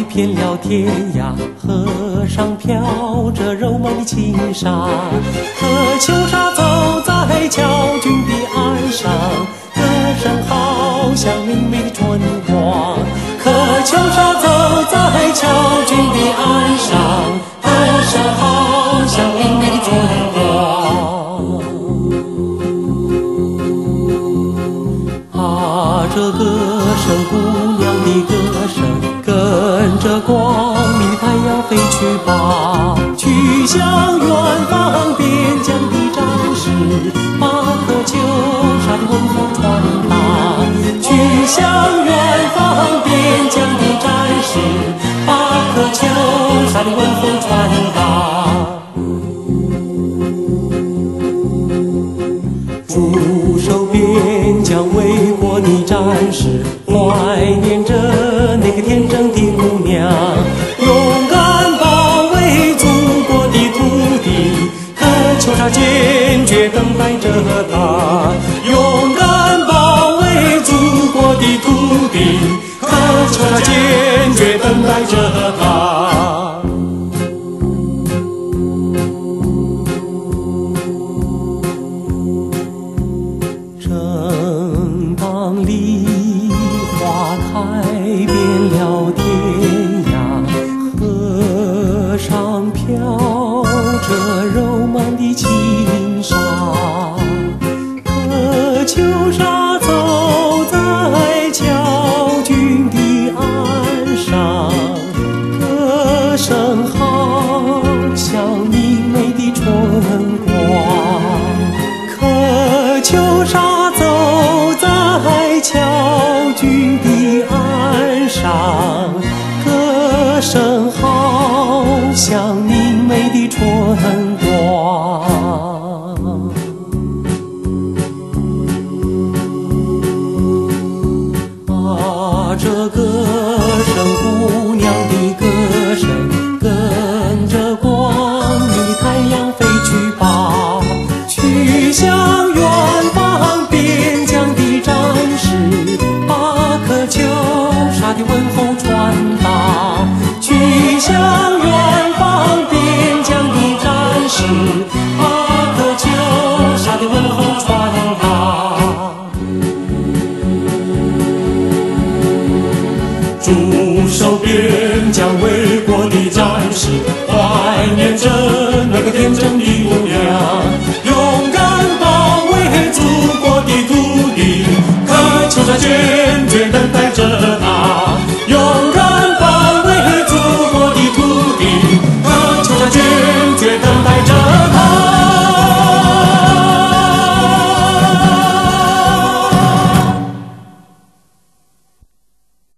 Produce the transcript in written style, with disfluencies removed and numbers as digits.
遍了天涯，河上飘着柔梦的轻纱，可秋莎走在乔军的岸上，歌声好像明媚的春光。可秋莎走在乔军的岸上，歌声好像明媚的春光。啊，这歌声，姑娘的歌声，跟着光明的太阳飞去吧，去向远方边疆的战士，把颗秋莎的问候传达。去向远方边疆的战士，把颗秋莎的问候传达。驻守边疆为国的战士，怀念着那个天真的姑娘，勇敢保卫祖国的土地，可秋莎坚决等待着她。勇敢保卫祖国的土地，可秋莎坚决等待着她。正当梨花开遍了天涯，河上飘着柔梦的轻纱，可秋莎走在乔军的岸上，歌声好像明媚的春光。可秋莎走在乔军的岸上，歌声好像明媚的春光。啊，这歌声，姑娘的歌声，跟着光明的太阳飞去吧，去向远方边疆的战士，把颗秋莎的问候传达。去向远方边疆的战士，把颗秋莎的问候传达。驻守边疆为国的战士，怀念着那个天真的姑娘，勇敢保卫祖国的土地，可秋莎坚决等待